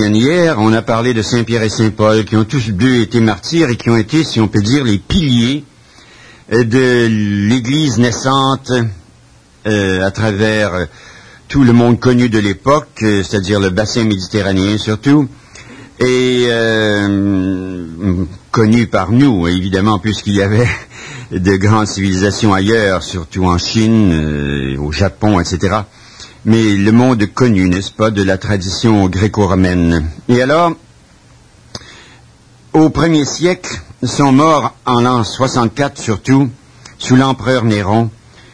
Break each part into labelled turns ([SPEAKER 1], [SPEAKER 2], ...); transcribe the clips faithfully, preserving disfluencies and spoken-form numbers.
[SPEAKER 1] Hier, on a parlé de Saint Pierre et Saint Paul, qui ont tous deux été martyrs et qui ont été, si on peut dire, les piliers de l'Église naissante euh, à travers euh, tout le monde connu de l'époque, euh, c'est-à-dire le bassin méditerranéen surtout, et euh, connu par nous, évidemment, puisqu'il y avait de grandes civilisations ailleurs, surtout en Chine, euh, au Japon, et cetera, mais le monde connu, n'est-ce pas, de la tradition gréco-romaine. Et alors, au premier siècle, sont morts en l'an soixante-quatre surtout, sous l'empereur Néron,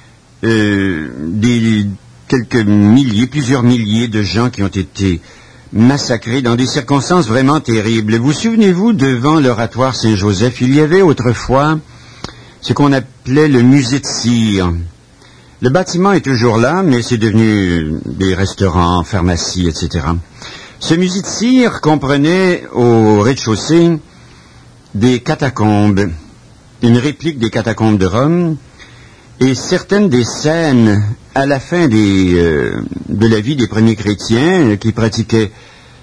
[SPEAKER 1] euh, des, quelques milliers, plusieurs milliers de gens qui ont été massacrés dans des circonstances vraiment terribles. Vous souvenez-vous, devant l'oratoire Saint-Joseph, il y avait autrefois ce qu'on appelait le musée de cire. Le bâtiment est toujours là, mais c'est devenu des restaurants, pharmacies, et cetera. Ce musée de cire comprenait au rez-de-chaussée des catacombes, une réplique des catacombes de Rome, et certaines des scènes à la fin des, euh, de la vie des premiers chrétiens qui pratiquaient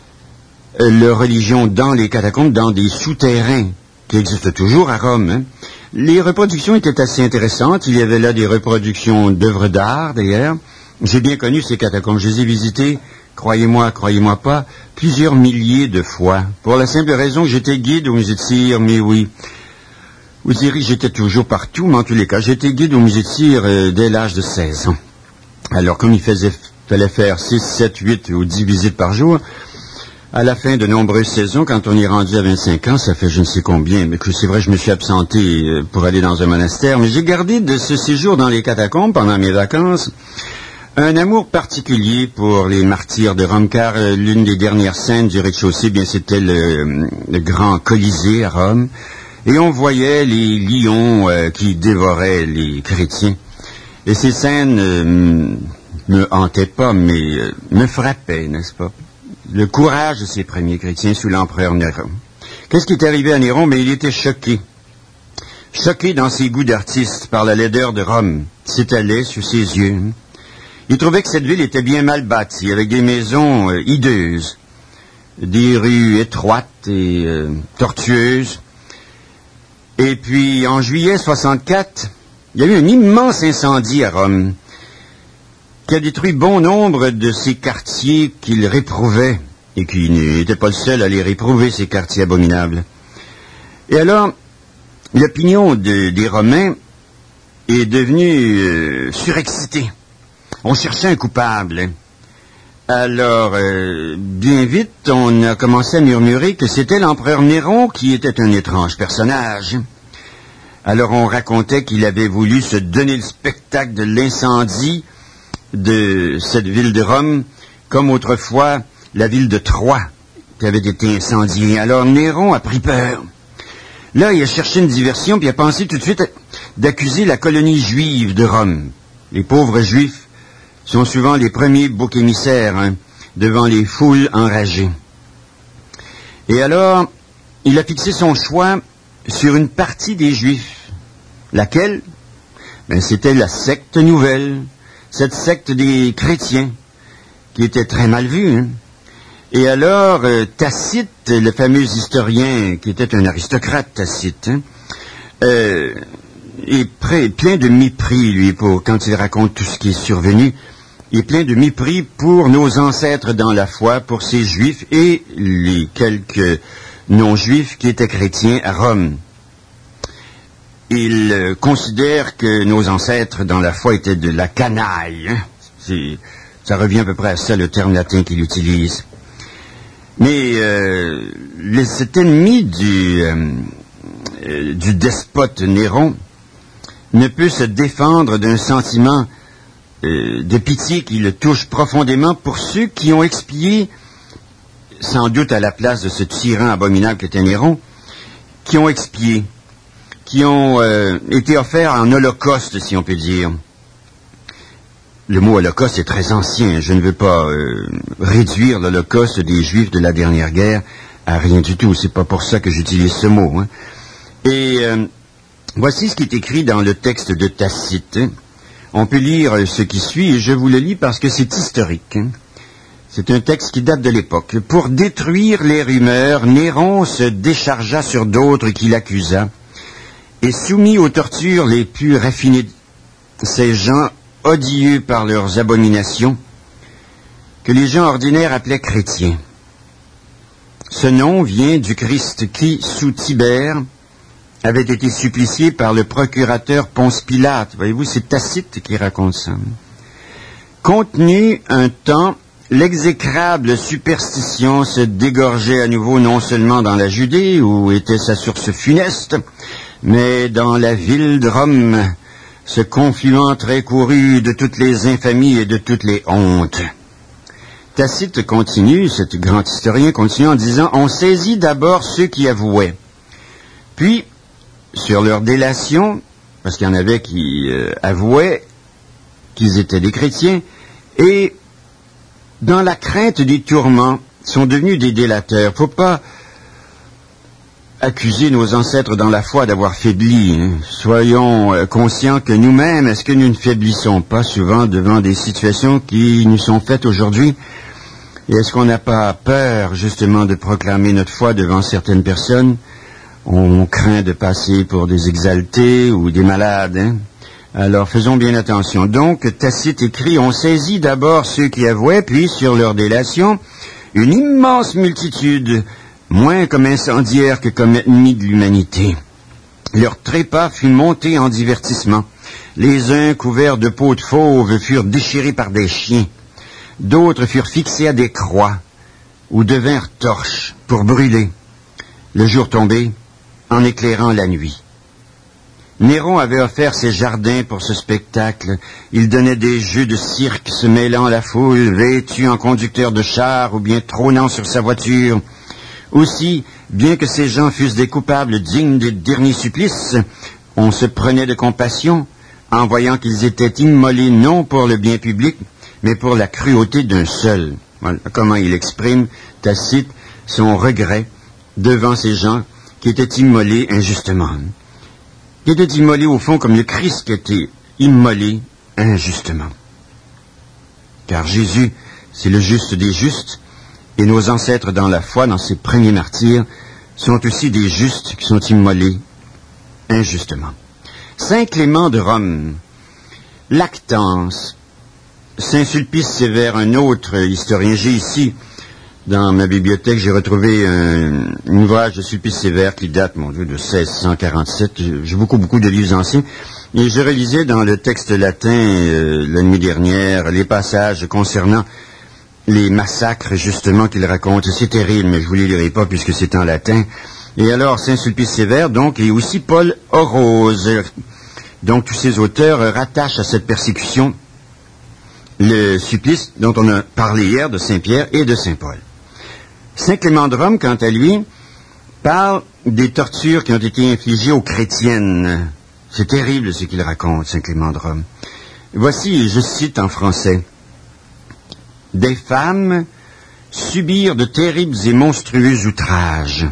[SPEAKER 1] euh, leur religion dans les catacombes, dans des souterrains qui existent toujours à Rome, hein. Les reproductions étaient assez intéressantes. Il y avait là des reproductions d'œuvres d'art, d'ailleurs. J'ai bien connu ces catacombes. Je les ai visitées, croyez-moi, croyez-moi pas, plusieurs milliers de fois. Pour la simple raison que j'étais guide au musée de cire, mais oui. Vous direz, j'étais toujours partout, mais en tous les cas, j'étais guide au musée de cire euh, dès l'âge de seize ans. Alors, comme il faisait, fallait faire six, sept, huit ou dix visites par jour, à la fin de nombreuses saisons, quand on est rendu à vingt-cinq ans, ça fait je ne sais combien, mais que c'est vrai, je me suis absenté pour aller dans un monastère, mais j'ai gardé de ce séjour dans les catacombes pendant mes vacances un amour particulier pour les martyrs de Rome, car euh, l'une des dernières scènes du rez-de-chaussée, bien c'était le, le grand Colisée à Rome, et on voyait les lions euh, qui dévoraient les chrétiens. Et ces scènes euh, me hantaient pas, mais euh, me frappaient, n'est-ce pas? Le courage de ces premiers chrétiens sous l'empereur Néron. Qu'est-ce qui est arrivé à Néron? Mais il était choqué. Choqué dans ses goûts d'artiste par la laideur de Rome, s'étalait sous ses yeux. Il trouvait que cette ville était bien mal bâtie, avec des maisons euh, hideuses, des rues étroites et euh, tortueuses. Et puis, en juillet soixante-quatre, il y a eu un immense incendie à Rome, qui a détruit bon nombre de ces quartiers qu'il réprouvait, et qui n'était pas le seul à les réprouver, ces quartiers abominables. Et alors, l'opinion de, des Romains est devenue euh, surexcitée. On cherchait un coupable. Alors, euh, bien vite, on a commencé à murmurer que c'était l'empereur Néron qui était un étrange personnage. Alors, on racontait qu'il avait voulu se donner le spectacle de l'incendie de cette ville de Rome, comme autrefois la ville de Troie, qui avait été incendiée. Alors Néron a pris peur. Là, il a cherché une diversion, puis il a pensé tout de suite d'accuser la colonie juive de Rome. Les pauvres juifs sont souvent les premiers boucs émissaires, hein, devant les foules enragées. Et alors, il a fixé son choix sur une partie des juifs. Laquelle? Ben, c'était la secte nouvelle. Cette secte des chrétiens, qui était très mal vue. Hein. Et alors, euh, Tacite, le fameux historien, qui était un aristocrate, Tacite, hein, euh, est prêt, plein de mépris, lui, pour quand il raconte tout ce qui est survenu, il est plein de mépris pour nos ancêtres dans la foi, pour ces juifs et les quelques non-juifs qui étaient chrétiens à Rome. Il euh, considère que nos ancêtres dans la foi étaient de la canaille. Hein? C'est, ça revient à peu près à ça, le terme latin qu'il utilise. Mais euh, le, cet ennemi du, euh, euh, du despote Néron ne peut se défendre d'un sentiment euh, de pitié qui le touche profondément pour ceux qui ont expié, sans doute à la place de ce tyran abominable qu'était Néron, qui ont expié, qui ont euh, été offerts en holocauste, si on peut dire. Le mot holocauste est très ancien. Je ne veux pas euh, réduire l'holocauste des Juifs de la dernière guerre à rien du tout. C'est pas pour ça que j'utilise ce mot. Hein. Et euh, voici ce qui est écrit dans le texte de Tacite. On peut lire ce qui suit, et je vous le lis parce que c'est historique. Hein. C'est un texte qui date de l'époque. Pour détruire les rumeurs, Néron se déchargea sur d'autres qui l'accusa et soumit aux tortures les plus raffinées ces gens odieux par leurs abominations que les gens ordinaires appelaient chrétiens. Ce nom vient du Christ qui, sous Tibère, avait été supplicié par le procurateur Ponce Pilate. Voyez-vous, c'est Tacite qui raconte ça. Contenu un temps, l'exécrable superstition se dégorgeait à nouveau non seulement dans la Judée, où était sa source funeste, mais dans la ville de Rome, ce confluent très couru de toutes les infamies et de toutes les hontes. Tacite continue, cet grand historien continue en disant « On saisit d'abord ceux qui avouaient, puis, sur leur délation, parce qu'il y en avait qui euh, avouaient qu'ils étaient des chrétiens, et dans la crainte des tourments, sont devenus des délateurs. » Faut pas accuser nos ancêtres dans la foi d'avoir faibli. Hein. Soyons euh, conscients que nous-mêmes, est-ce que nous ne faiblissons pas souvent devant des situations qui nous sont faites aujourd'hui? Et est-ce qu'on n'a pas peur, justement, de proclamer notre foi devant certaines personnes? On craint de passer pour des exaltés ou des malades. Hein? Alors, faisons bien attention. Donc, Tacite écrit, « On saisit d'abord ceux qui avouaient, puis, sur leur délation, une immense multitude, moins comme incendiaires que comme ennemis de l'humanité. Leur trépas fut monté en divertissement. Les uns, couverts de peau de fauve, furent déchirés par des chiens. D'autres furent fixés à des croix, ou devinrent torches pour brûler. Le jour tombé, en éclairant la nuit. Néron avait offert ses jardins pour ce spectacle. Il donnait des jeux de cirque se mêlant à la foule, vêtu en conducteur de char ou bien trônant sur sa voiture. Aussi, bien que ces gens fussent des coupables dignes des derniers supplices, on se prenait de compassion en voyant qu'ils étaient immolés non pour le bien public, mais pour la cruauté d'un seul. Voilà comment il exprime, Tacite, son regret devant ces gens qui étaient immolés injustement. Qui étaient immolés au fond comme le Christ qui était immolé injustement. Car Jésus, c'est le juste des justes, et nos ancêtres dans la foi, dans ces premiers martyrs, sont aussi des justes qui sont immolés injustement. Saint Clément de Rome, Lactance, Saint Sulpice Sévère, un autre historien. J'ai ici, dans ma bibliothèque, j'ai retrouvé un, un ouvrage de Sulpice Sévère qui date, mon Dieu, de seize cent quarante-sept. J'ai beaucoup, beaucoup de livres anciens. Et je relisais dans le texte latin, euh, la nuit dernière, les passages concernant les massacres, justement, qu'il raconte. C'est terrible, mais je ne vous les lirai pas puisque c'est en latin. Et alors, Saint Sulpice Sévère, donc, et aussi Paul Orose. Donc, tous ces auteurs rattachent à cette persécution le supplice dont on a parlé hier de Saint-Pierre et de Saint-Paul. Saint Clément de Rome, quant à lui, parle des tortures qui ont été infligées aux chrétiennes. C'est terrible ce qu'il raconte, Saint Clément de Rome. Voici, je cite en français, « Des femmes subirent de terribles et monstrueux outrages.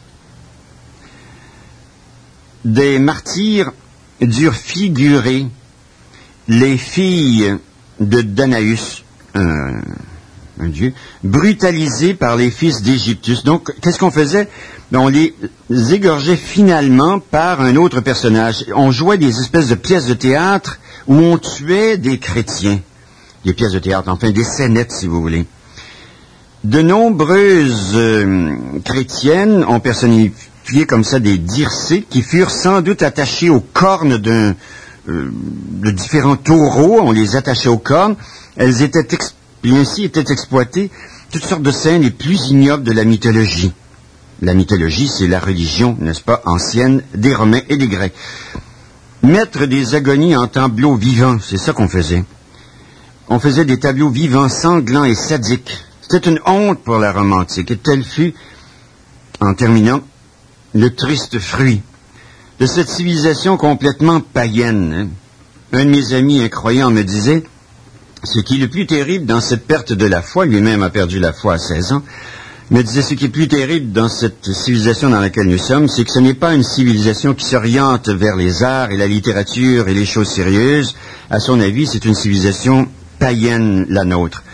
[SPEAKER 1] Des martyrs durent figurer les filles de Danaüs, un, un dieu, brutalisés par les fils d'Égyptus. » Donc, qu'est-ce qu'on faisait? On les égorgeait finalement par un autre personnage. On jouait des espèces de pièces de théâtre où on tuait des chrétiens. Des pièces de théâtre, enfin des scénettes, si vous voulez. De nombreuses euh, chrétiennes ont personnifié comme ça des dircées qui furent sans doute attachées aux cornes d'un Euh, de différents taureaux, on les attachait aux cornes, elles étaient ex- et ainsi étaient exploitées toutes sortes de scènes les plus ignobles de la mythologie. La mythologie, c'est la religion, n'est-ce pas, ancienne des Romains et des Grecs. Mettre des agonies en tableaux vivants, c'est ça qu'on faisait. On faisait des tableaux vivants, sanglants et sadiques. C'était une honte pour la Rome antique, et tel fut, en terminant, le triste fruit de cette civilisation complètement païenne. Hein. Un de mes amis incroyants me disait, ce qui est le plus terrible dans cette perte de la foi, lui-même a perdu la foi à seize ans, me disait ce qui est plus terrible dans cette civilisation dans laquelle nous sommes, c'est que ce n'est pas une civilisation qui s'oriente vers les arts et la littérature et les choses sérieuses. À son avis, c'est une civilisation païenne, la nôtre.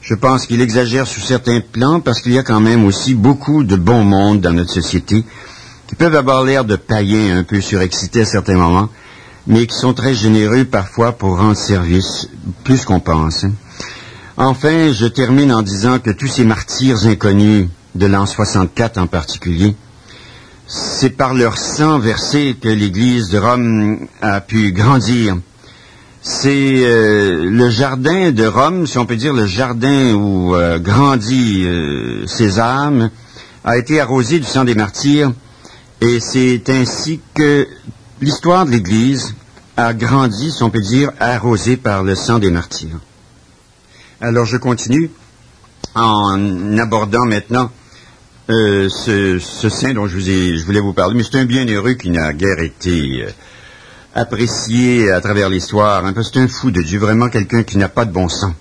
[SPEAKER 1] Je pense qu'il exagère sur certains plans parce qu'il y a quand même aussi beaucoup de bon monde dans notre société qui peuvent avoir l'air de païens un peu surexcités à certains moments, mais qui sont très généreux parfois pour rendre service, plus qu'on pense. Hein. Enfin, je termine en disant que tous ces martyrs inconnus de l'an soixante-quatre en particulier, c'est par leur sang versé que l'Église de Rome a pu grandir. C'est euh, le jardin de Rome, si on peut dire le jardin où euh, grandit euh, ces âmes, a été arrosé du sang des martyrs, et c'est ainsi que l'histoire de l'Église a grandi, si on peut dire, arrosée par le sang des martyrs. Alors je continue en abordant maintenant euh, ce, ce saint dont je, vous ai, je voulais vous parler, mais c'est un bienheureux qui n'a guère été euh, apprécié à travers l'histoire. Hein, parce que c'est un fou de Dieu, vraiment quelqu'un qui n'a pas de bon sens.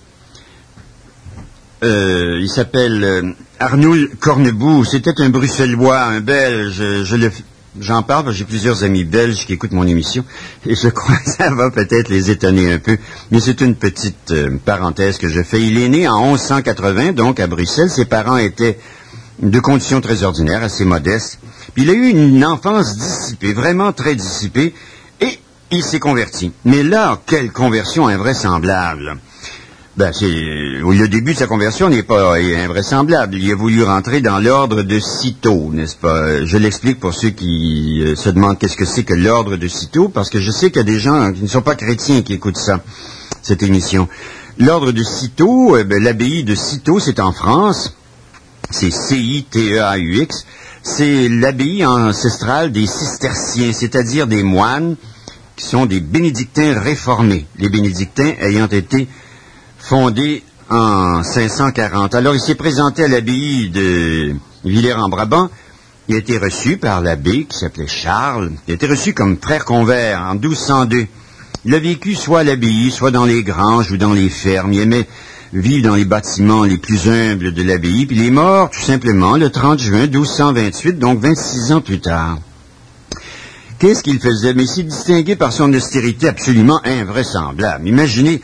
[SPEAKER 1] Euh, il s'appelle euh, Arnoul Cornebout. C'était un Bruxellois, un Belge. Je le, j'en parle parce que j'ai plusieurs amis belges qui écoutent mon émission et je crois que ça va peut-être les étonner un peu. Mais c'est une petite euh, parenthèse que je fais. Il est né en onze cent quatre-vingts, donc à Bruxelles. Ses parents étaient de conditions très ordinaires, assez modestes. Puis il a eu une enfance dissipée, vraiment très dissipée, et il s'est converti. Mais là, quelle conversion invraisemblable! Ben, c'est, le début de sa conversion n'est pas invraisemblable. Il a voulu rentrer dans l'ordre de Cîteaux, n'est-ce pas? Je l'explique pour ceux qui euh, se demandent qu'est-ce que c'est que l'ordre de Cîteaux, parce que je sais qu'il y a des gens qui ne sont pas chrétiens qui écoutent ça, cette émission. L'ordre de Cîteaux, eh ben, l'abbaye de Cîteaux, c'est en France. C'est C I T E A U X. C'est l'abbaye ancestrale des cisterciens, c'est-à-dire des moines qui sont des bénédictins réformés. Les bénédictins ayant été fondé en cinq cent quarante. Alors, il s'est présenté à l'abbaye de Villers-en-Brabant. Il a été reçu par l'abbé, qui s'appelait Charles. Il a été reçu comme frère convert en douze cent deux. Il a vécu soit à l'abbaye, soit dans les granges ou dans les fermes. Il aimait vivre dans les bâtiments les plus humbles de l'abbaye. Puis il est mort, tout simplement, le trente juin douze cent vingt-huit, donc vingt-six ans plus tard. Qu'est-ce qu'il faisait? Mais il s'est distingué par son austérité absolument invraisemblable. Imaginez...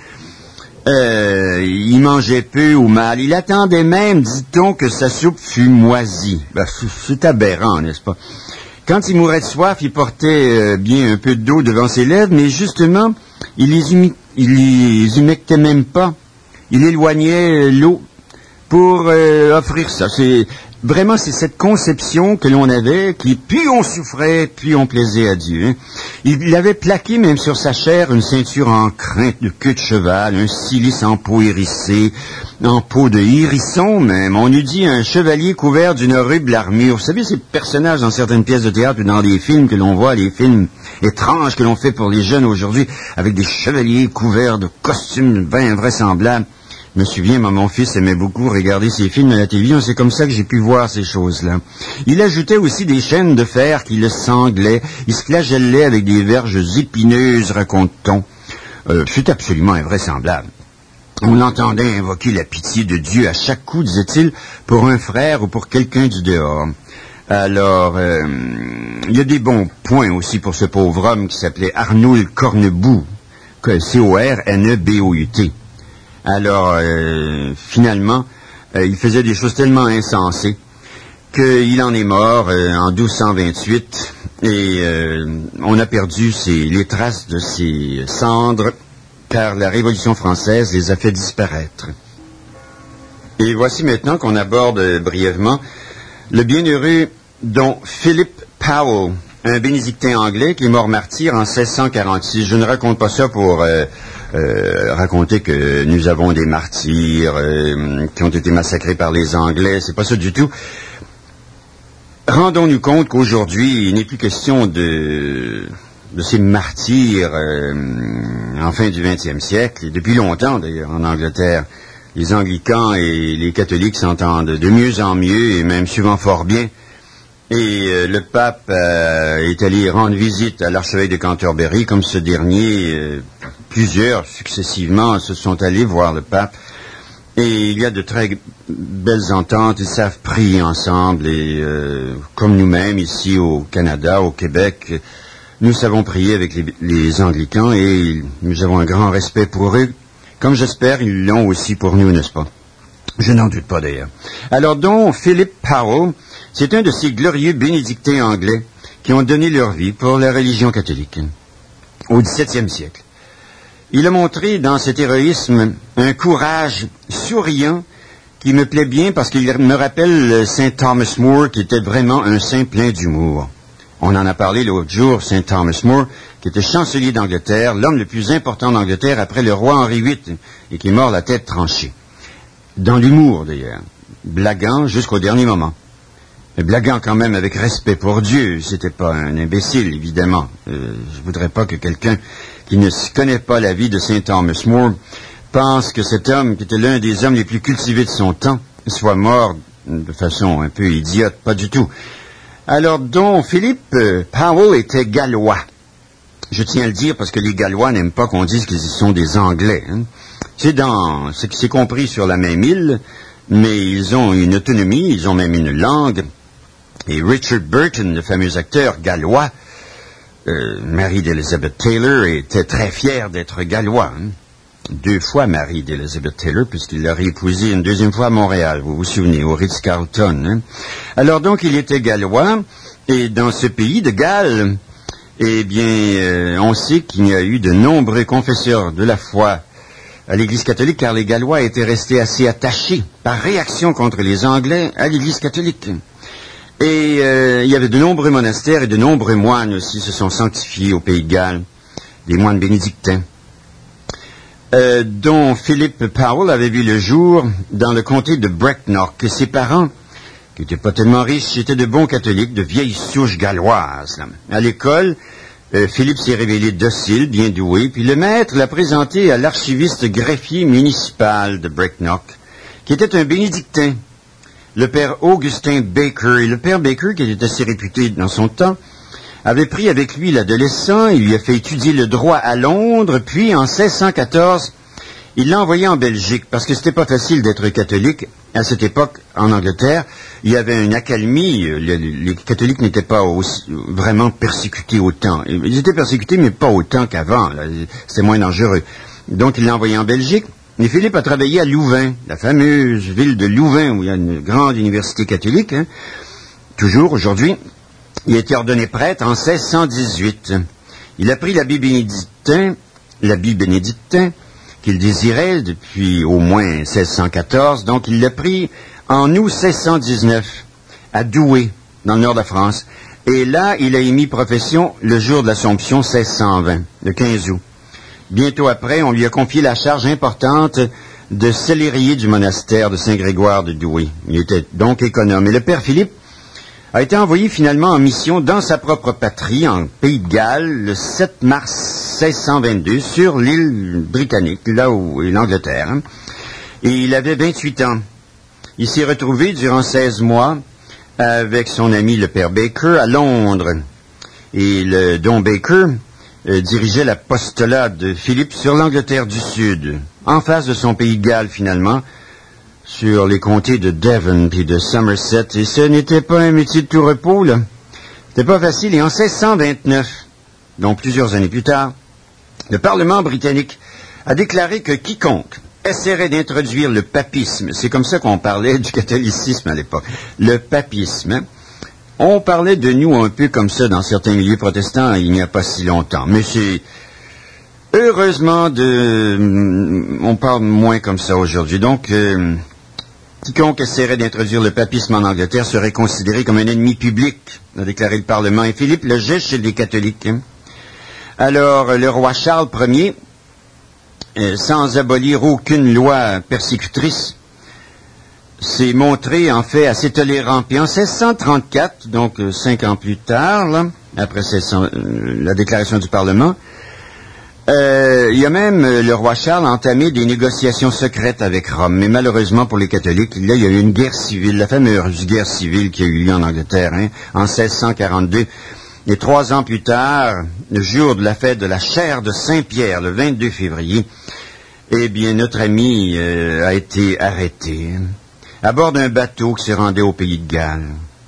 [SPEAKER 1] Euh, il mangeait peu ou mal. Il attendait même, dit-on, que sa soupe fût moisie. Ben, c'est aberrant, n'est-ce pas? Quand il mourait de soif, il portait euh, bien un peu d'eau devant ses lèvres, mais justement, il les, humi- il les humectait même pas. Il éloignait l'eau pour euh, offrir ça. C'est vraiment, c'est cette conception que l'on avait, qui plus on souffrait, plus on plaisait à Dieu. Hein. Il avait plaqué même sur sa chair une ceinture en crin de queue de cheval, un cilice en peau hérissée, en peau de hérisson même. On eût dit un chevalier couvert d'une horrible armure. Vous savez, ces personnages dans certaines pièces de théâtre ou dans des films que l'on voit, les films étranges que l'on fait pour les jeunes aujourd'hui, avec des chevaliers couverts de costumes bien invraisemblables. Je me souviens, moi, mon fils aimait beaucoup regarder ces films à la télévision, c'est comme ça que j'ai pu voir ces choses-là. Il ajoutait aussi des chaînes de fer qui le sanglaient, il se flagellait avec des verges épineuses, raconte-t-on. Euh, c'est absolument invraisemblable. On l'entendait invoquer la pitié de Dieu à chaque coup, disait-il, pour un frère ou pour quelqu'un du dehors. Alors, euh, il y a des bons points aussi pour ce pauvre homme qui s'appelait Arnoul Cornebout, C O R N E B O U T. Alors, euh, finalement, euh, il faisait des choses tellement insensées qu'il en est mort euh, en douze cent vingt-huit et euh, on a perdu ses, les traces de ses cendres car la Révolution française les a fait disparaître. Et voici maintenant qu'on aborde euh, brièvement le bienheureux dont Philip Powell, un bénédictin anglais qui est mort martyr en seize cent quarante-six. Je ne raconte pas ça pour... Euh, Euh, raconter que nous avons des martyrs euh, qui ont été massacrés par les Anglais, c'est pas ça du tout. Rendons-nous compte qu'aujourd'hui, il n'est plus question de, de ces martyrs euh, en fin du vingtième siècle, et depuis longtemps d'ailleurs en Angleterre. Les anglicans et les catholiques s'entendent de mieux en mieux, et même souvent fort bien. Et euh, le pape euh, est allé rendre visite à l'archevêque de Canterbury, comme ce dernier, euh, plusieurs successivement se sont allés voir le pape. Et il y a de très belles ententes, ils savent prier ensemble, et euh, comme nous-mêmes ici au Canada, au Québec, nous savons prier avec les, les anglicans, et nous avons un grand respect pour eux, comme j'espère ils l'ont aussi pour nous, n'est-ce pas? Je n'en doute pas d'ailleurs. Alors donc, Philip Powell, c'est un de ces glorieux bénédictins anglais qui ont donné leur vie pour la religion catholique au dix-septième siècle. Il a montré dans cet héroïsme un courage souriant qui me plaît bien parce qu'il me rappelle Saint Thomas More qui était vraiment un saint plein d'humour. On en a parlé l'autre jour, Saint Thomas More, qui était chancelier d'Angleterre, l'homme le plus important d'Angleterre après le roi Henri huit, et qui est mort la tête tranchée. Dans l'humour, d'ailleurs. Blaguant jusqu'au dernier moment. Mais blaguant quand même avec respect pour Dieu. C'était pas un imbécile, évidemment. Euh, je voudrais pas que quelqu'un qui ne connaît pas la vie de Saint Thomas More pense que cet homme, qui était l'un des hommes les plus cultivés de son temps, soit mort de façon un peu idiote. Pas du tout. Alors donc, Philippe Powell était gallois. Je tiens à le dire parce que les Gallois n'aiment pas qu'on dise qu'ils sont des Anglais. Hein. C'est dans, c'est, c'est compris sur la même île, mais ils ont une autonomie, ils ont même une langue. Et Richard Burton, le fameux acteur gallois, euh, mari d'Elizabeth Taylor, était très fier d'être gallois. Hein. Deux fois mari d'Elizabeth Taylor, puisqu'il l'a épousée une deuxième fois à Montréal, vous vous souvenez, au Ritz-Carlton. Hein. Alors donc, il était gallois, et dans ce pays de Galles, eh bien, euh, on sait qu'il y a eu de nombreux confesseurs de la foi à l'Église catholique, car les Gallois étaient restés assez attachés, par réaction contre les Anglais, à l'Église catholique. Et euh, il y avait de nombreux monastères et de nombreux moines aussi se sont sanctifiés au pays de Galles, des moines bénédictins. Euh, dont Philip Powell avait vu le jour dans le comté de Brecknock, que ses parents, qui n'étaient pas tellement riches, étaient de bons catholiques, de vieilles souches galloises. À l'école, euh, Philippe s'est révélé docile, bien doué, puis le maître l'a présenté à l'archiviste greffier municipal de Brecknock, qui était un bénédictin, le père Augustin Baker. Et le père Baker, qui était assez réputé dans son temps, avait pris avec lui l'adolescent, il lui a fait étudier le droit à Londres, puis en seize cent quatorze, il l'a envoyé en Belgique, parce que c'était pas facile d'être catholique. À cette époque, en Angleterre, il y avait une accalmie, les, les catholiques n'étaient pas aussi, vraiment persécutés autant. Ils étaient persécutés, mais pas autant qu'avant, là. C'était moins dangereux. Donc il l'a envoyé en Belgique, et Philippe a travaillé à Louvain, la fameuse ville de Louvain, où il y a une grande université catholique, hein, toujours aujourd'hui. Il a été ordonné prêtre en seize cent dix-huit. Il a pris l'habit bénédictin, l'habit bénédictin qu'il désirait depuis au moins seize cent quatorze, donc il l'a pris en août seize cent dix-neuf, à Douai, dans le nord de la France. Et là, il a émis profession le jour de l'Assomption seize cent vingt, le quinze août. Bientôt après, on lui a confié la charge importante de cellérier du monastère de Saint-Grégoire de Douai. Il était donc économe. Et le père Philippe a été envoyé finalement en mission dans sa propre patrie, en Pays de Galles, le sept mars seize cent vingt-deux, sur l'île britannique, là où est l'Angleterre. Hein. Et il avait vingt-huit ans. Il s'est retrouvé durant seize mois avec son ami le père Baker à Londres. Et le don Baker euh, dirigeait l'apostolat de Philippe sur l'Angleterre du Sud, en face de son Pays de Galles finalement, sur les comtés de Devon puis de Somerset, et ce n'était pas un métier de tout repos, là. C'était pas facile, et en seize cent vingt-neuf, donc plusieurs années plus tard, le Parlement britannique a déclaré que quiconque essaierait d'introduire le papisme, c'est comme ça qu'on parlait du catholicisme à l'époque, le papisme, hein? On parlait de nous un peu comme ça dans certains milieux protestants il n'y a pas si longtemps, mais c'est heureusement de... on parle moins comme ça aujourd'hui, donc... Euh, Quiconque essaierait d'introduire le papisme en Angleterre serait considéré comme un ennemi public, a déclaré le Parlement. Et Philippe le jette chez les catholiques. Hein. Alors, le roi Charles Ier, euh, sans abolir aucune loi persécutrice, s'est montré en fait assez tolérant. Puis en seize cent trente-quatre, donc euh, cinq ans plus tard, là, après seize cents, euh, la déclaration du Parlement, Euh, il y a même, euh, le roi Charles a entamé des négociations secrètes avec Rome, mais malheureusement pour les catholiques, là, il y a eu une guerre civile, la fameuse guerre civile qui a eu lieu en Angleterre, hein, en seize cent quarante-deux. Et trois ans plus tard, le jour de la fête de la chaire de Saint-Pierre, le vingt-deux février, eh bien, notre ami euh, a été arrêté, hein, à bord d'un bateau qui se rendait au Pays de Galles.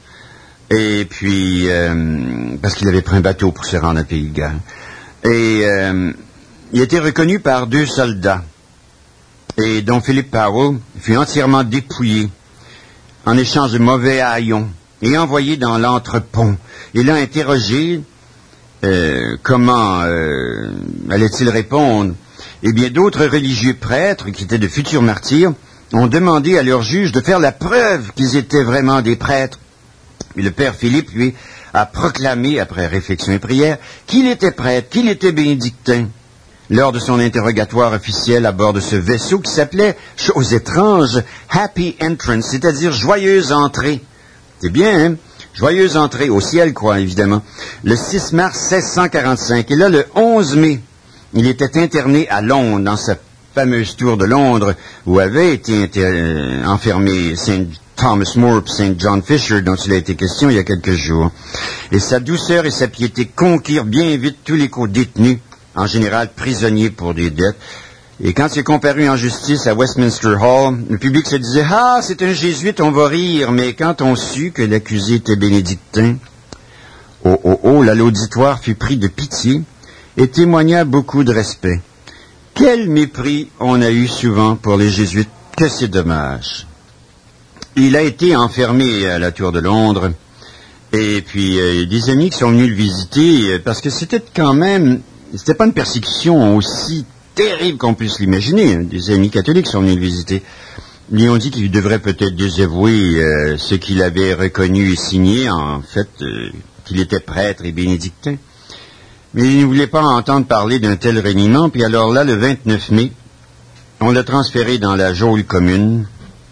[SPEAKER 1] Et puis, euh, parce qu'il avait pris un bateau pour se rendre au Pays de Galles. Et euh, il a été reconnu par deux soldats. et dont Philip Powell fut entièrement dépouillé en échange de mauvais haillons et envoyé dans l'entrepont. Il a interrogé euh, comment euh, allait-il répondre. Eh bien, d'autres religieux prêtres, qui étaient de futurs martyrs, ont demandé à leur juge de faire la preuve qu'ils étaient vraiment des prêtres. Et le père Philippe, lui, a proclamé, après réflexion et prière, qu'il était prêtre, qu'il était bénédictin. Lors de son interrogatoire officiel à bord de ce vaisseau qui s'appelait, chose étrange, Happy Entrance, c'est-à-dire joyeuse entrée. C'est bien, hein? Joyeuse entrée, au ciel, quoi, évidemment. Le six mars seize cent quarante-cinq. Et là, le onze mai, il était interné à Londres, dans sa fameuse tour de Londres, où avait été inter- euh, enfermé Saint Thomas More et Saint John Fisher, dont il a été question il y a quelques jours. Et sa douceur et sa piété conquirent bien vite tous les co-détenus, en général prisonniers pour des dettes. Et quand il est comparu en justice à Westminster Hall, le public se disait « Ah, c'est un jésuite, on va rire », mais quand on sut que l'accusé était bénédictin, oh, oh, oh, là, l'auditoire fut pris de pitié et témoigna beaucoup de respect. Quel mépris on a eu souvent pour les jésuites, que c'est dommage. Il a été enfermé à la Tour de Londres, et puis euh, des amis qui sont venus le visiter, parce que c'était quand même, c'était pas une persécution aussi terrible qu'on puisse l'imaginer. Des amis catholiques sont venus le visiter. Ils lui ont dit qu'il devrait peut-être désavouer euh, ce qu'il avait reconnu et signé, en fait, euh, qu'il était prêtre et bénédictin. Mais il ne voulait pas entendre parler d'un tel reniement, puis alors là, le vingt-neuf mai, on l'a transféré dans la geôle commune,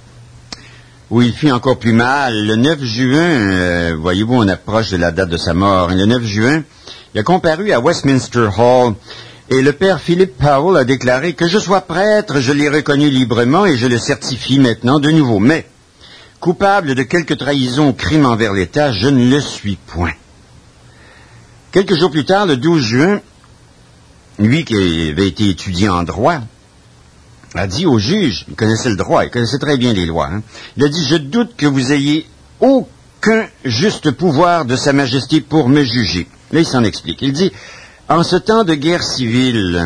[SPEAKER 1] où il fit encore plus mal. Le neuf juin, euh, voyez-vous, on approche de la date de sa mort. Et le neuf juin, il a comparu à Westminster Hall, et le père Philip Powell a déclaré que je sois prêtre, je l'ai reconnu librement et je le certifie maintenant de nouveau. Mais, coupable de quelque trahison ou crime envers l'État, je ne le suis point. Quelques jours plus tard, le douze juin, lui qui avait été étudiant en droit, a dit au juge, il connaissait le droit, il connaissait très bien les lois, hein, il a dit « Je doute que vous ayez aucun juste pouvoir de Sa Majesté pour me juger. » Là, il s'en explique. Il dit « En ce temps de guerre civile,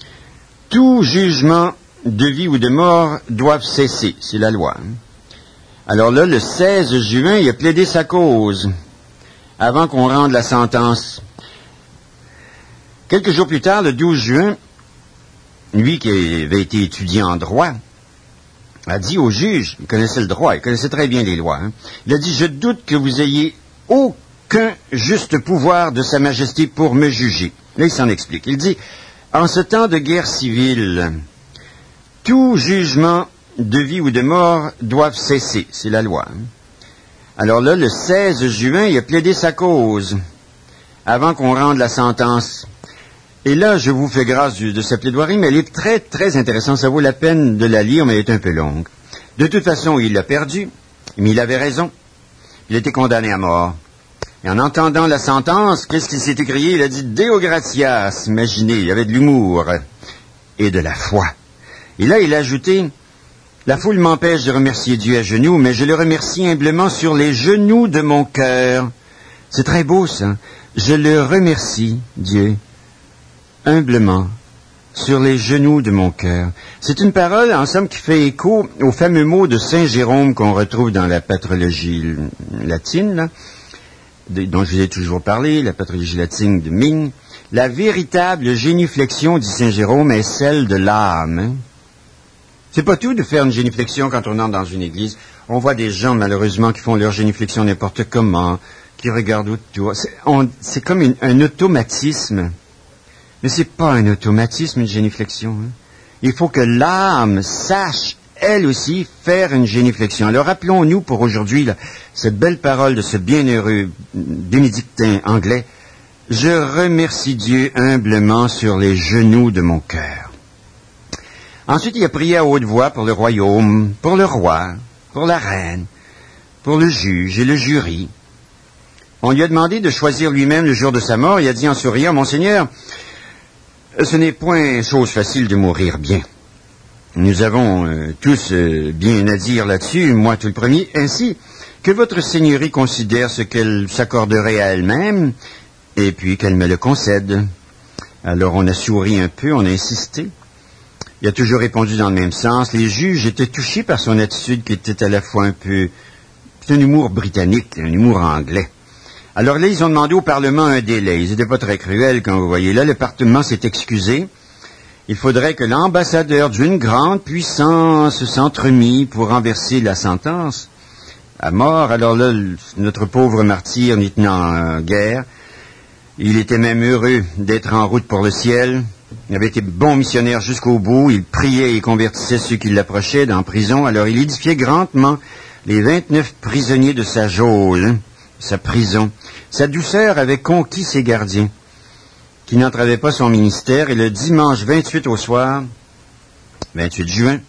[SPEAKER 1] tout jugement de vie ou de mort doivent cesser. » C'est la loi. Hein. Alors là, le seize juin, il a plaidé sa cause avant qu'on rende la sentence. Quelques jours plus tard, le douze juin, lui qui avait été étudiant en droit, a dit au juge, il connaissait le droit, il connaissait très bien les lois, hein, il a dit « Je doute que vous ayez aucun juste pouvoir de Sa Majesté pour me juger. » Là, il s'en explique. Il dit « En ce temps de guerre civile, tout jugement de vie ou de mort doivent cesser. » C'est la loi. Hein. Alors là, le seize juin, il a plaidé sa cause avant qu'on rende la sentence. Et là, je vous fais grâce de sa plaidoirie, mais elle est très, très intéressante. Ça vaut la peine de la lire, mais elle est un peu longue. De toute façon, il l'a perdu, mais il avait raison. Il était condamné à mort. Et en entendant la sentence, qu'est-ce qu'il s'est écrié? Il a dit « Deo gratias », imaginez, il y avait de l'humour et de la foi. Et là, il a ajouté « La foule m'empêche de remercier Dieu à genoux, mais je le remercie humblement sur les genoux de mon cœur. » C'est très beau, ça. Je le remercie, Dieu, humblement, sur les genoux de mon cœur. C'est une parole, en somme, qui fait écho au fameux mot de Saint Jérôme qu'on retrouve dans la patrologie latine, là, de, dont je vous ai toujours parlé, la patrologie latine de Ming. La véritable génuflexion, dit Saint Jérôme, est celle de l'âme. Hein? C'est pas tout de faire une génuflexion quand on entre dans une église. On voit des gens, malheureusement, qui font leur génuflexion n'importe comment, qui regardent autour. C'est, on, c'est comme une, un automatisme. Mais c'est pas un automatisme, une génuflexion. Hein. Il faut que l'âme sache, elle aussi, faire une génuflexion. Alors rappelons-nous pour aujourd'hui là, cette belle parole de ce bienheureux bénédictin anglais. « Je remercie Dieu humblement sur les genoux de mon cœur. » Ensuite, il a prié à haute voix pour le royaume, pour le roi, pour la reine, pour le juge et le jury. On lui a demandé de choisir lui-même le jour de sa mort. Il a dit en souriant, « Monseigneur, ce n'est point chose facile de mourir bien. Nous avons euh, tous euh, bien à dire là-dessus, moi tout le premier, ainsi que votre Seigneurie considère ce qu'elle s'accorderait à elle-même, et puis qu'elle me le concède. » Alors on a souri un peu, on a insisté. Il a toujours répondu dans le même sens. Les juges étaient touchés par son attitude qui était à la fois un peu... C'est un humour britannique, un humour anglais. Alors là, ils ont demandé au Parlement un délai. Ils n'étaient pas très cruels, comme vous voyez. Là, le Parlement s'est excusé. Il faudrait que l'ambassadeur d'une grande puissance s'entremît pour renverser la sentence à mort. Alors là, notre pauvre martyr n'y tenant euh, guère, il était même heureux d'être en route pour le ciel. Il avait été bon missionnaire jusqu'au bout. Il priait et convertissait ceux qui l'approchaient dans la prison. Alors il édifiait grandement les vingt-neuf prisonniers de sa geôle, hein, sa prison. Sa douceur avait conquis ses gardiens, qui n'entravaient pas son ministère. Et le dimanche vingt-huit au soir, vingt-huit juin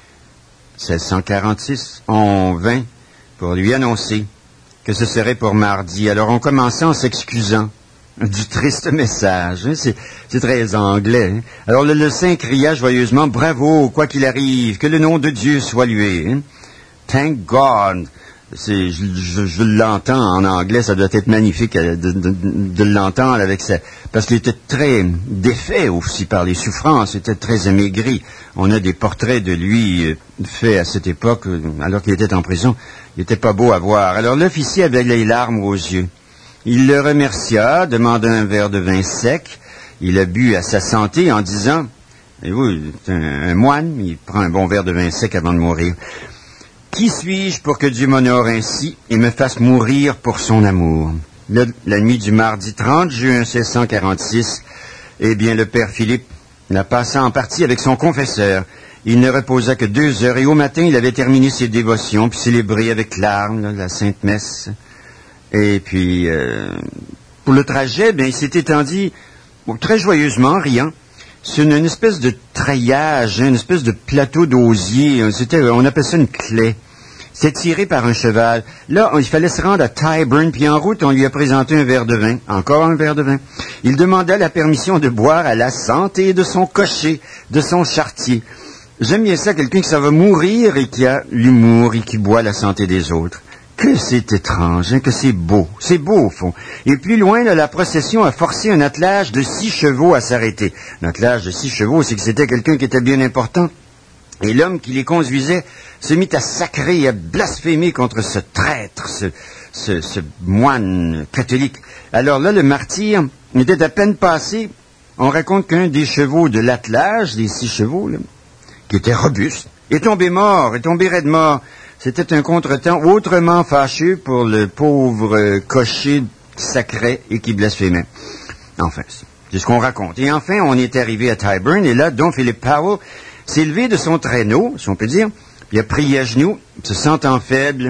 [SPEAKER 1] seize cent quarante-six, on vint pour lui annoncer que ce serait pour mardi. Alors on commençait en s'excusant du triste message. Hein? C'est, c'est très anglais. Hein? Alors le, le saint cria joyeusement « Bravo, quoi qu'il arrive, que le nom de Dieu soit loué. Hein? » Thank God. C'est, je, je, je l'entends en anglais, ça doit être magnifique de, de, de, de l'entendre avec ça. Parce qu'il était très défait aussi par les souffrances, il était très amaigri. On a des portraits de lui euh, faits à cette époque, euh, alors qu'il était en prison. Il était pas beau à voir. Alors l'officier avait les larmes aux yeux. Il le remercia, demanda un verre de vin sec. Il a bu à sa santé en disant, et vous, c'est un, un moine, il prend un bon verre de vin sec avant de mourir. Qui suis-je pour que Dieu m'honore ainsi et me fasse mourir pour son amour? Le, la nuit du mardi trente juin seize cent quarante-six, eh bien, le père Philippe la passa en partie avec son confesseur. Il ne reposa que deux heures et au matin, il avait terminé ses dévotions puis célébré avec larmes là, la Sainte Messe. Et puis, euh, pour le trajet, bien, il s'était étendu bon, très joyeusement, riant, sur une, une espèce de treillage, une espèce de plateau d'osier. C'était, on appelle ça une claie. C'était tiré par un cheval. Là, on, il fallait se rendre à Tyburn, puis en route, on lui a présenté un verre de vin. Encore un verre de vin. Il demanda la permission de boire à la santé de son cocher, de son charretier. J'aime bien ça, quelqu'un qui ça va mourir et qui a l'humour et qui boit la santé des autres. Que c'est étrange, hein, que c'est beau. C'est beau, au fond. Et plus loin, là, la procession a forcé un attelage de six chevaux à s'arrêter. Un attelage de six chevaux, c'est que c'était quelqu'un qui était bien important. Et l'homme qui les conduisait se mit à sacrer et à blasphémer contre ce traître, ce, ce, ce moine catholique. Alors là, le martyr était à peine passé. On raconte qu'un des chevaux de l'attelage, des six chevaux, là, qui était robuste, est tombé mort, est tombé raide mort. C'était un contretemps autrement fâcheux pour le pauvre cocher qui sacrait et qui blasphémait. Enfin, c'est ce qu'on raconte. Et enfin, on est arrivé à Tyburn, et là, Don Philip Powell s'est levé de son traîneau, si on peut dire, il a prié à genoux, se sentant faible.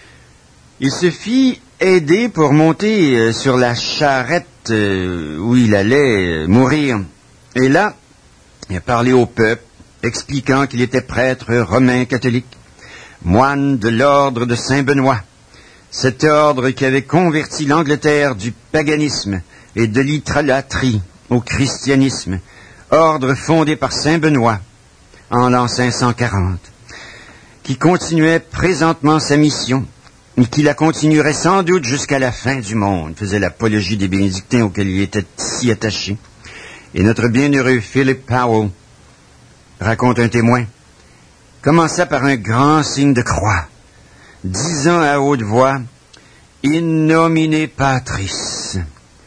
[SPEAKER 1] Il se fit aider pour monter euh, sur la charrette euh, où il allait euh, mourir. Et là, il a parlé au peuple, expliquant qu'il était prêtre romain catholique, moine de l'ordre de Saint-Benoît, cet ordre qui avait converti l'Angleterre du paganisme et de l'idolâtrie au christianisme, ordre fondé par Saint-Benoît en l'an cinq cent quarante, qui continuait présentement sa mission et qui la continuerait sans doute jusqu'à la fin du monde, faisait l'apologie des bénédictins auxquels il était si attaché. Et notre bienheureux Philip Powell raconte un témoin, commença par un grand signe de croix, disant à haute voix, « In nomine Patris ».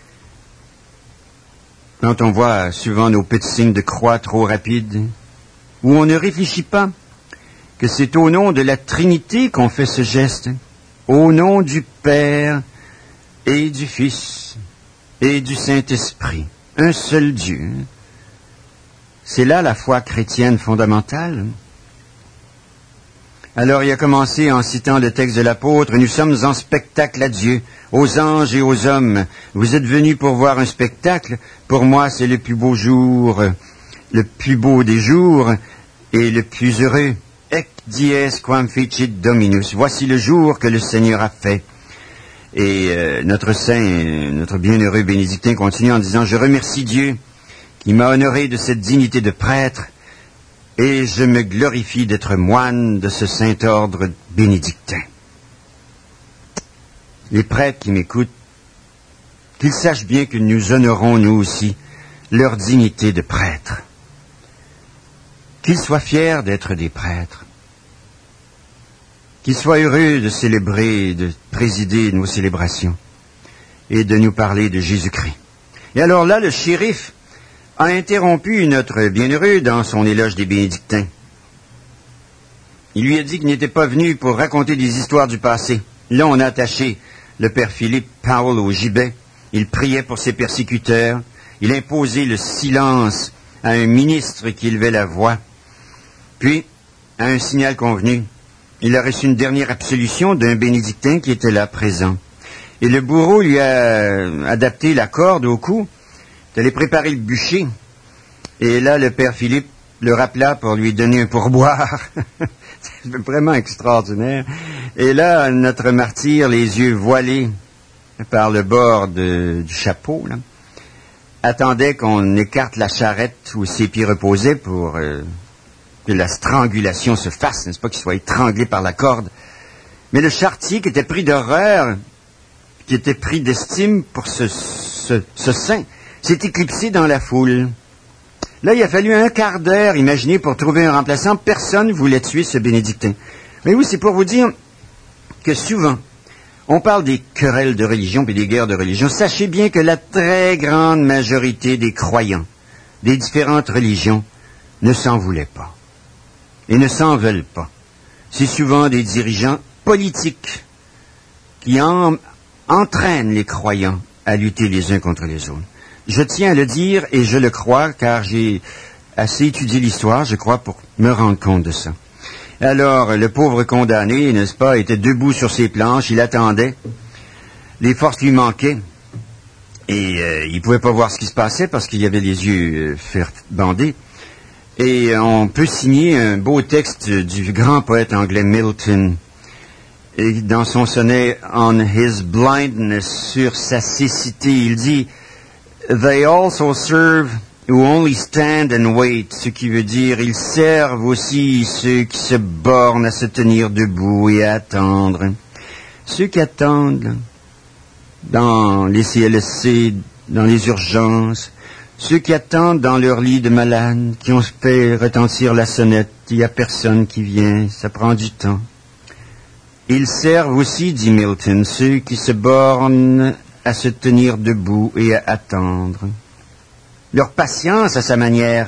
[SPEAKER 1] Quand on voit souvent nos petits signes de croix trop rapides, où on ne réfléchit pas que c'est au nom de la Trinité qu'on fait ce geste, au nom du Père et du Fils et du Saint-Esprit, un seul Dieu. C'est là la foi chrétienne fondamentale. Alors il a commencé en citant le texte de l'apôtre, « Nous sommes en spectacle à Dieu, aux anges et aux hommes. Vous êtes venus pour voir un spectacle. Pour moi, c'est le plus beau jour, le plus beau des jours et le plus heureux. Ec dies quam fecit Dominus. Voici le jour que le Seigneur a fait. » Et euh, notre saint, notre bienheureux bénédictin continue en disant, « Je remercie Dieu qui m'a honoré de cette dignité de prêtre, et je me glorifie d'être moine de ce saint ordre bénédictin. » Les prêtres qui m'écoutent, qu'ils sachent bien que nous honorons, nous aussi, leur dignité de prêtre. qu'ils soient fiers d'être des prêtres, qu'ils soient heureux de célébrer, de présider nos célébrations et de nous parler de Jésus-Christ. Et alors là, le shérif a interrompu notre bienheureux dans son éloge des bénédictins. Il lui a dit qu'il n'était pas venu pour raconter des histoires du passé. Là, on a attaché le père Philippe Powell au gibet. Il priait pour ses persécuteurs. Il imposait le silence à un ministre qui élevait la voix. Puis, à un signal convenu, il a reçu une dernière absolution d'un bénédictin qui était là présent. Et le bourreau lui a adapté la corde au cou, d'aller préparer le bûcher. Et là, le père Philippe le rappela pour lui donner un pourboire. C'est vraiment extraordinaire. Et là, notre martyr, les yeux voilés par le bord de, du chapeau, là, attendait qu'on écarte la charrette où ses pieds reposaient pour euh, que la strangulation se fasse, n'est-ce pas, qu'il soit étranglé par la corde. Mais le charretier, qui était pris d'horreur, qui était pris d'estime pour ce, ce, ce saint, s'est éclipsé dans la foule. Là, il a fallu un quart d'heure, imaginez, pour trouver un remplaçant. Personne ne voulait tuer ce bénédictin. Mais oui, c'est pour vous dire que souvent, on parle des querelles de religion et des guerres de religion. Sachez bien que la très grande majorité des croyants des différentes religions ne s'en voulaient pas et ne s'en veulent pas. C'est souvent des dirigeants politiques qui en, entraînent les croyants à lutter les uns contre les autres. Je tiens à le dire et je le crois car j'ai assez étudié l'histoire, je crois, pour me rendre compte de ça. Alors, le pauvre condamné, n'est-ce pas, était debout sur ses planches, il attendait. Les forces lui manquaient. Et euh, il ne pouvait pas voir ce qui se passait parce qu'il avait les yeux euh, bandés. Et euh, on peut signer un beau texte du grand poète anglais Milton. Et dans son sonnet « On his blindness », sur sa cécité, il dit « They also serve who only stand and wait », ce qui veut dire « Ils servent aussi ceux qui se bornent à se tenir debout et à attendre ». Ceux qui attendent dans les C L S C, dans les urgences, ceux qui attendent dans leur lit de malade, qui ont fait retentir la sonnette, il n'y a personne qui vient, ça prend du temps. Ils servent aussi, dit Milton, ceux qui se bornent à se tenir debout et à attendre. Leur patience, à sa manière,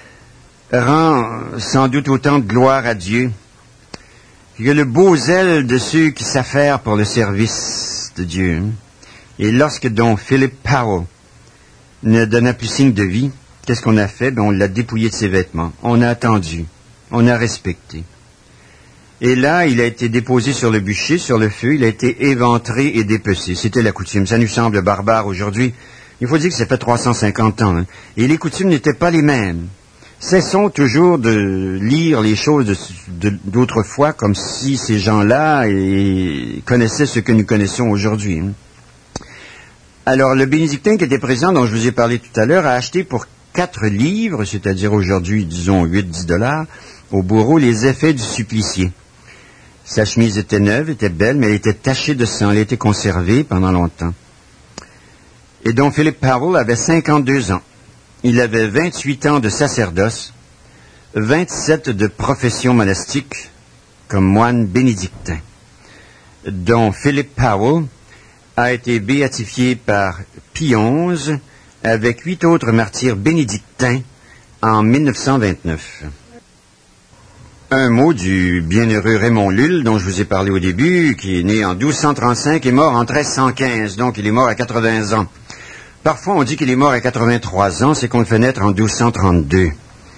[SPEAKER 1] rend sans doute autant de gloire à Dieu que le beau zèle de ceux qui s'affairent pour le service de Dieu. Et lorsque Don Philip Powell ne donna plus signe de vie, qu'est-ce qu'on a fait? Ben, on l'a dépouillé de ses vêtements. On a attendu. On a respecté. Et là, il a été déposé sur le bûcher, sur le feu, il a été éventré et dépecé. C'était la coutume. Ça nous semble barbare aujourd'hui. Il faut dire que ça fait trois cent cinquante ans. Hein. Et les coutumes n'étaient pas les mêmes. Cessons toujours de lire les choses de, de, d'autrefois comme si ces gens-là et, connaissaient ce que nous connaissons aujourd'hui. Hein. Alors, le bénédictin qui était présent, dont je vous ai parlé tout à l'heure, a acheté pour quatre livres, c'est-à-dire aujourd'hui, disons, huit à dix dollars, au bourreau, les effets du supplicié. Sa chemise était neuve, était belle, mais elle était tachée de sang, elle était conservée pendant longtemps. Et donc, Philip Powell avait cinquante-deux ans. Il avait vingt-huit ans de sacerdoce, vingt-sept de profession monastique, comme moine bénédictin. Dont Philip Powell a été béatifié par Pie onze avec huit autres martyrs bénédictins en mille neuf cent vingt-neuf. Un mot du bienheureux Raymond Lulle, dont je vous ai parlé au début, qui est né en douze cent trente-cinq et mort en treize cent quinze, donc il est mort à quatre-vingts ans. Parfois, on dit qu'il est mort à quatre-vingt-trois ans, c'est qu'on le fait naître en douze cent trente-deux.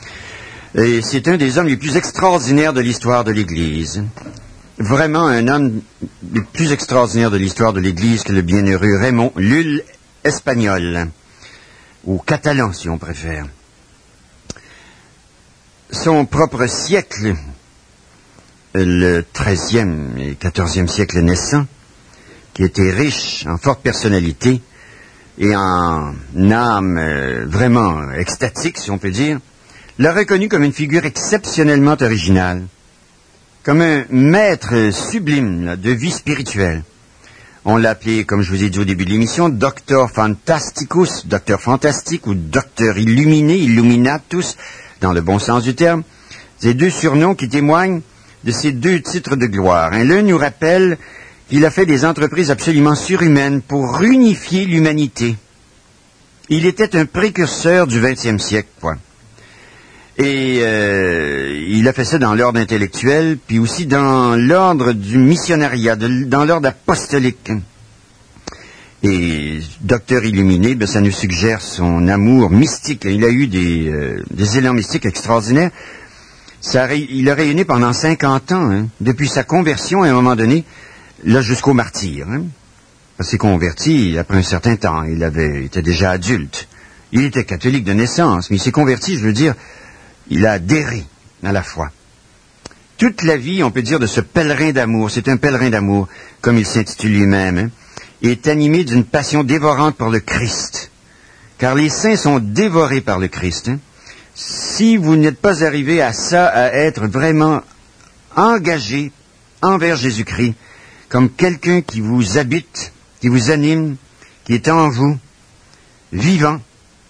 [SPEAKER 1] Et c'est un des hommes les plus extraordinaires de l'histoire de l'Église. Vraiment un homme le plus extraordinaire de l'histoire de l'Église que le bienheureux Raymond Lulle espagnol, ou catalan si on préfère. Son propre siècle, le treizième et quatorzième siècle naissant, qui était riche en forte personnalité et en âme euh, vraiment extatique, si on peut dire, l'a reconnu comme une figure exceptionnellement originale, comme un maître sublime là, de vie spirituelle. On l'a appelé, comme je vous ai dit au début de l'émission, Doctor Fantasticus, Docteur Fantastique ou Docteur Illuminé, Illuminatus, dans le bon sens du terme. Ces deux surnoms qui témoignent de ces deux titres de gloire. Hein. L'un nous rappelle qu'il a fait des entreprises absolument surhumaines pour unifier l'humanité. Il était un précurseur du vingtième siècle, quoi. Et euh, il a fait ça dans l'ordre intellectuel, puis aussi dans l'ordre du missionnariat, de, dans l'ordre apostolique. Et docteur illuminé, ben, ça nous suggère son amour mystique. Il a eu des, euh, des élans mystiques extraordinaires. Ça a, il a rayonné pendant cinquante ans, hein, depuis sa conversion à un moment donné, là jusqu'au martyre. Hein. Il s'est converti après un certain temps. Il avait, était déjà adulte. Il était catholique de naissance, mais il s'est converti, je veux dire, il a adhéré à la foi. Toute la vie, on peut dire, de ce pèlerin d'amour, c'est un pèlerin d'amour, comme il s'intitule lui-même, hein, est animé d'une passion dévorante pour le Christ. Car les saints sont dévorés par le Christ. Hein. Si vous n'êtes pas arrivé à ça, à être vraiment engagé envers Jésus-Christ, comme quelqu'un qui vous habite, qui vous anime, qui est en vous, vivant,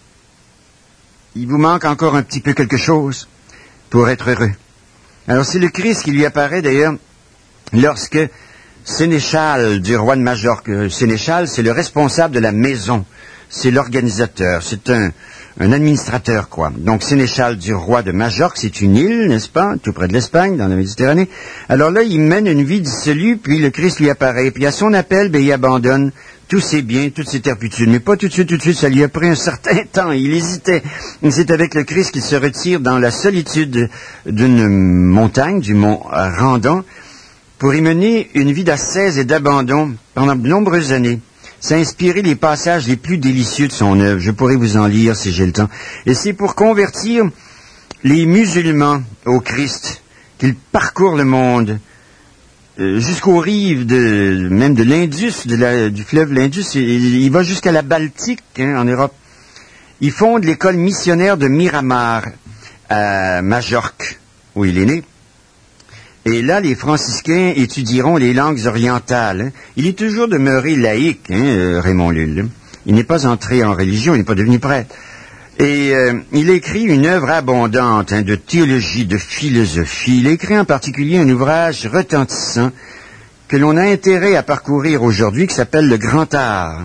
[SPEAKER 1] il vous manque encore un petit peu quelque chose pour être heureux. Alors c'est le Christ qui lui apparaît d'ailleurs lorsque Sénéchal du roi de Majorque, Sénéchal c'est le responsable de la maison, c'est l'organisateur, c'est un, un administrateur quoi. Donc Sénéchal du roi de Majorque, c'est une île, n'est-ce pas, tout près de l'Espagne, dans la Méditerranée. Alors là il mène une vie dissolue, puis le Christ lui apparaît, puis à son appel, ben, il abandonne tous ses biens, toutes ses turpitudes, mais pas tout de suite, tout de suite, ça lui a pris un certain temps, il hésitait. C'est avec le Christ qu'il se retire dans la solitude d'une montagne, du mont Randon, pour y mener une vie d'ascèse et d'abandon pendant de nombreuses années. Ça a inspiré les passages les plus délicieux de son œuvre, je pourrais vous en lire si j'ai le temps. Et c'est pour convertir les musulmans au Christ qu'il parcourt le monde, jusqu'aux rives de, même de l'Indus, de la, du fleuve l'Indus, il, il va jusqu'à la Baltique, hein, en Europe. Il fonde l'école missionnaire de Miramar, à Majorque, où il est né. Et là, les franciscains étudieront les langues orientales. Hein. Il est toujours demeuré laïque, hein, Raymond Lulle. Il n'est pas entré en religion, il n'est pas devenu prêtre. Et euh, il écrit une œuvre abondante hein, de théologie, de philosophie. Il écrit en particulier un ouvrage retentissant que l'on a intérêt à parcourir aujourd'hui, qui s'appelle Le Grand Art.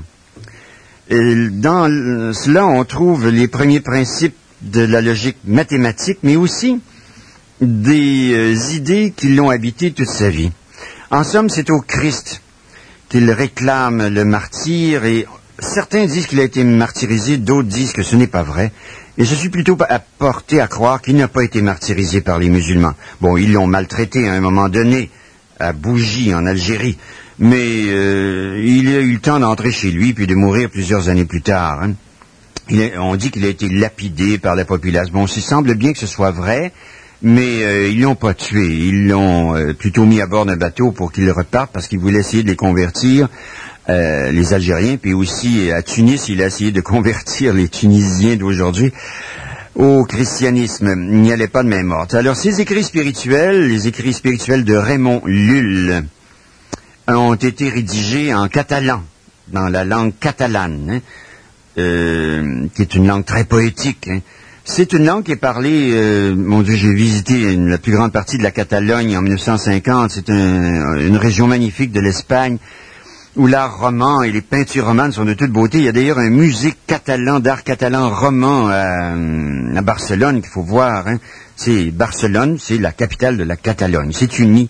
[SPEAKER 1] Et dans cela, on trouve les premiers principes de la logique mathématique, mais aussi des euh, idées qui l'ont habité toute sa vie. En somme, c'est au Christ qu'il réclame le martyre, et certains disent qu'il a été martyrisé, d'autres disent que ce n'est pas vrai. Et je suis plutôt porté à croire qu'il n'a pas été martyrisé par les musulmans. Bon, ils l'ont maltraité à un moment donné, à Bougie, en Algérie. Mais euh, il a eu le temps d'entrer chez lui, puis de mourir plusieurs années plus tard. Hein. Il a, on dit qu'il a été lapidé par la population. Bon, il semble bien que ce soit vrai, mais euh, ils l'ont pas tué. Ils l'ont euh, plutôt mis à bord d'un bateau pour qu'il reparte, parce qu'il voulait essayer de les convertir. Euh, les Algériens, puis aussi à Tunis, il a essayé de convertir les Tunisiens d'aujourd'hui au christianisme. Il n'y allait pas de main morte. Alors, ces écrits spirituels, les écrits spirituels de Raymond Lulle, ont été rédigés en catalan, dans la langue catalane, hein, euh, qui est une langue très poétique. Hein. C'est une langue qui est parlée, euh, mon Dieu, j'ai visité une, la plus grande partie de la Catalogne en mille neuf cent cinquante. C'est un, une région magnifique de l'Espagne, où l'art roman et les peintures romanes sont de toute beauté. Il y a d'ailleurs un musée catalan, d'art catalan roman à, à Barcelone qu'il faut voir. Hein. C'est Barcelone, c'est la capitale de la Catalogne. C'est uni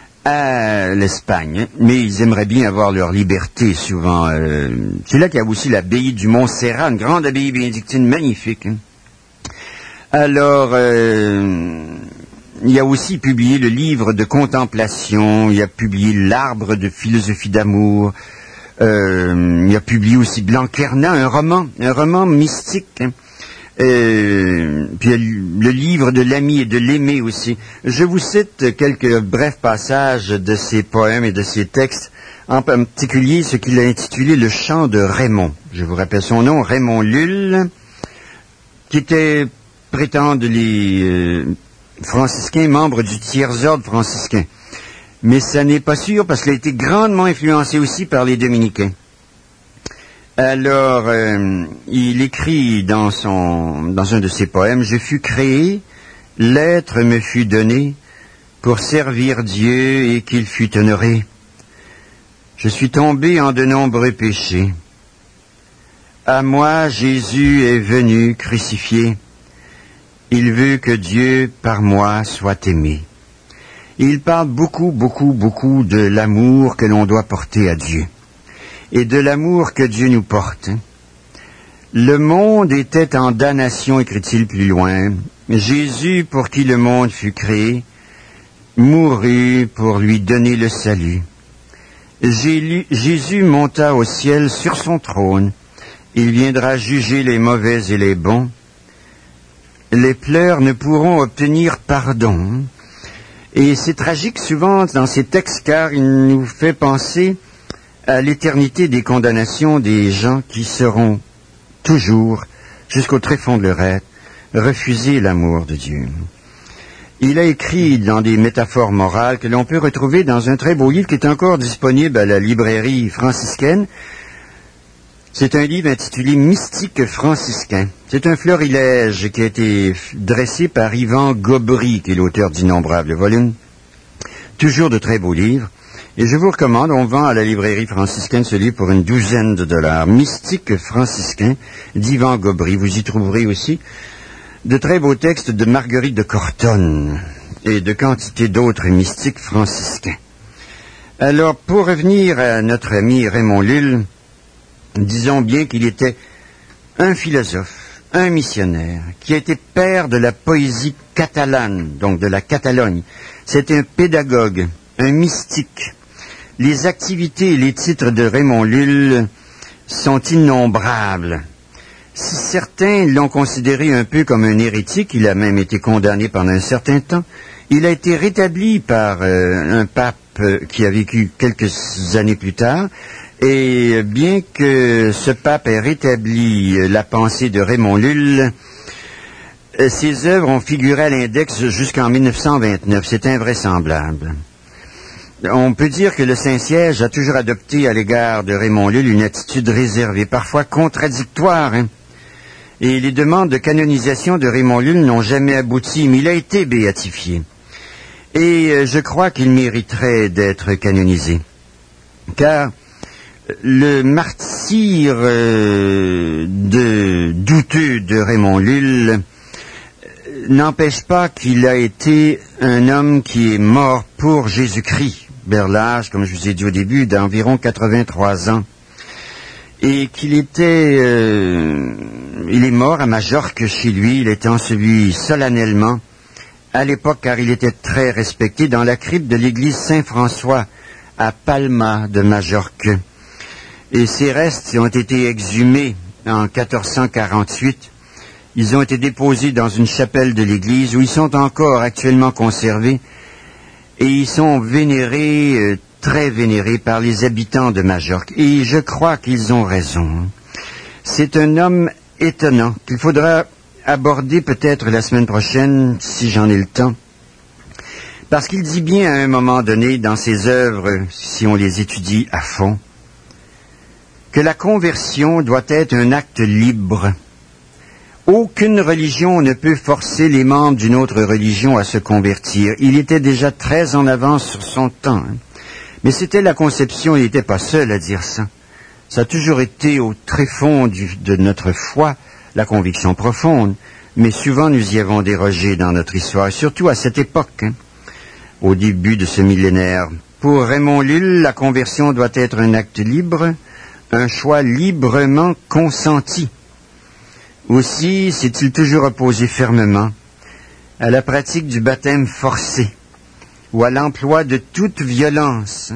[SPEAKER 1] à l'Espagne, hein. Mais ils aimeraient bien avoir leur liberté souvent. Euh, c'est là qu'il y a aussi l'abbaye du Montserrat, une grande abbaye bénédictine magnifique. Hein. Alors, euh, il a aussi publié le livre de contemplation, il a publié l'arbre de philosophie d'amour, euh, il a publié aussi Blanquerna, un roman, un roman mystique, hein. Euh, puis le livre de l'ami et de l'aimé aussi. Je vous cite quelques brefs passages de ses poèmes et de ses textes, en particulier ce qu'il a intitulé Le chant de Raymond. Je vous rappelle son nom, Raymond Lulle, qui était, prétendent les euh, franciscains, membres du tiers-ordre franciscain. Mais ça n'est pas sûr parce qu'il a été grandement influencé aussi par les dominicains. Alors, euh, il écrit dans son, dans un de ses poèmes, « Je fus créé l'être me fut donné pour servir Dieu et qu'il fût honoré. Je suis tombé en de nombreux péchés. À moi, Jésus est venu crucifié. Il veut que Dieu, par moi, soit aimé. Il parle beaucoup, beaucoup, beaucoup de l'amour que l'on doit porter à Dieu et de l'amour que Dieu nous porte. Le monde était en damnation, écrit-il plus loin. Jésus, pour qui le monde fut créé, mourut pour lui donner le salut. Jésus monta au ciel sur son trône. Il viendra juger les mauvais et les bons. Les pleurs ne pourront obtenir pardon. Et c'est tragique souvent dans ces textes car il nous fait penser à l'éternité des condamnations des gens qui seront toujours, jusqu'au tréfonds de leur être, refuser l'amour de Dieu. Il a écrit dans des métaphores morales que l'on peut retrouver dans un très beau livre qui est encore disponible à la librairie franciscaine. C'est un livre intitulé « Mystique franciscain ». C'est un florilège qui a été dressé par Yvan Gobry, qui est l'auteur d'innombrables volumes. Toujours de très beaux livres. Et je vous recommande, on vend à la librairie franciscaine ce livre pour une douzaine de dollars. « Mystique franciscain » d'Yvan Gobry. Vous y trouverez aussi de très beaux textes de Marguerite de Cortone et de quantité d'autres mystiques franciscains. Alors, pour revenir à notre ami Raymond Lull, disons bien qu'il était un philosophe, un missionnaire, qui a été père de la poésie catalane, donc de la Catalogne. C'était un pédagogue, un mystique. Les activités et les titres de Raymond Lull sont innombrables. Si certains l'ont considéré un peu comme un hérétique, il a même été condamné pendant un certain temps, il a été rétabli par euh, un pape euh, qui a vécu quelques années plus tard, et bien que ce pape ait rétabli euh, la pensée de Raymond Lull, euh, ses œuvres ont figuré à l'index jusqu'en mille neuf cent vingt-neuf. C'est invraisemblable. On peut dire que le Saint-Siège a toujours adopté à l'égard de Raymond Lull une attitude réservée, parfois contradictoire, hein. Et les demandes de canonisation de Raymond Lull n'ont jamais abouti, mais il a été béatifié. Et euh, je crois qu'il mériterait d'être canonisé. Car le martyre euh, de, douteux de Raymond Lull n'empêche pas qu'il a été un homme qui est mort pour Jésus-Christ, vers l'âge, comme je vous ai dit au début, d'environ quatre-vingt-trois ans. Et qu'il était... Euh, il est mort à Majorque chez lui, il était enseveli solennellement, à l'époque car il était très respecté, dans la crypte de l'église Saint-François, à Palma de Majorque. Et ses restes ont été exhumés en quatorze cent quarante-huit. Ils ont été déposés dans une chapelle de l'église où ils sont encore actuellement conservés et ils sont vénérés, euh, très vénérés par les habitants de Majorque. Et je crois qu'ils ont raison. C'est un homme étonnant qu'il faudra aborder peut-être la semaine prochaine, si j'en ai le temps. Parce qu'il dit bien à un moment donné dans ses œuvres, si on les étudie à fond, que la conversion doit être un acte libre. Aucune religion ne peut forcer les membres d'une autre religion à se convertir. Il était déjà très en avance sur son temps. Hein. Mais c'était la conception, il n'était pas seul à dire ça. Ça a toujours été au tréfonds du, de notre foi, la conviction profonde. Mais souvent nous y avons dérogé dans notre histoire, et surtout à cette époque, hein, au début de ce millénaire. Pour Raymond Lull, la conversion doit être un acte libre, un choix librement consenti. Aussi s'est-il toujours opposé fermement à la pratique du baptême forcé ou à l'emploi de toute violence.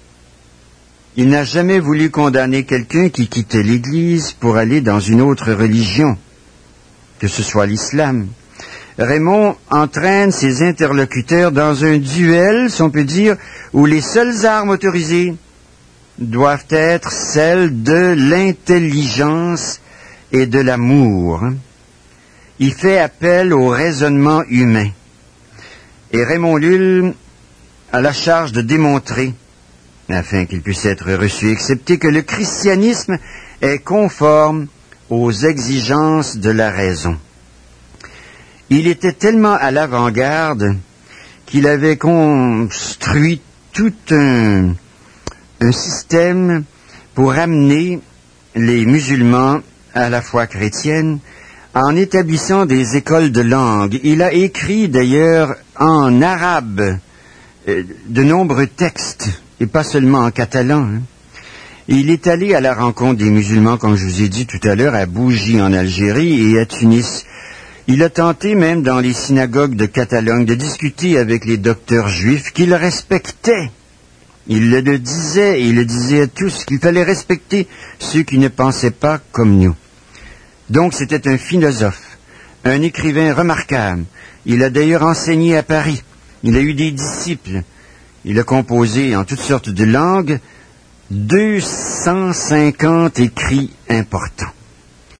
[SPEAKER 1] Il n'a jamais voulu condamner quelqu'un qui quittait l'Église pour aller dans une autre religion, que ce soit l'islam. Raymond entraîne ses interlocuteurs dans un duel, si on peut dire, où les seules armes autorisées doivent être celles de l'intelligence et de l'amour. Il fait appel au raisonnement humain. Et Raymond Lull a la charge de démontrer, afin qu'il puisse être reçu et accepté, que le christianisme est conforme aux exigences de la raison. Il était tellement à l'avant-garde qu'il avait construit tout un, un système pour amener les musulmans à la foi chrétienne en établissant des écoles de langue. Il a écrit d'ailleurs en arabe euh, de nombreux textes, et pas seulement en catalan. Hein. Il est allé à la rencontre des musulmans, comme je vous ai dit tout à l'heure, à Bougie en Algérie et à Tunis. Il a tenté même dans les synagogues de Catalogne de discuter avec les docteurs juifs qu'il respectait. Il le disait, et il le disait à tous, qu'il fallait respecter ceux qui ne pensaient pas comme nous. Donc c'était un philosophe, un écrivain remarquable. Il a d'ailleurs enseigné à Paris. Il a eu des disciples. Il a composé en toutes sortes de langues deux cent cinquante écrits importants.